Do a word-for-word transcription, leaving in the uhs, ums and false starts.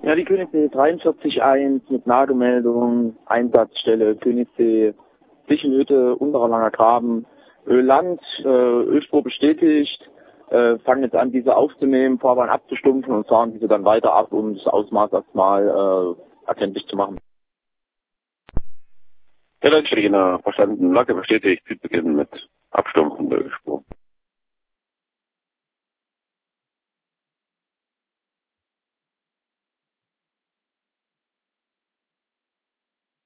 Ja, die Königssee dreiundvierzig eins mit Nagemeldung, Einsatzstelle Königssee, Zwischenhütte, unterer Langer Graben, Ölland, äh, Ölspur bestätigt, äh, fangen jetzt an, diese aufzunehmen, Fahrbahn abzustumpfen und fahren diese dann weiter ab, um das Ausmaß erstmal äh, erkenntlich zu machen. Der Landstrecke verstanden, Lage bestätigt, Beginn mit Abstumpfen der Ölspur.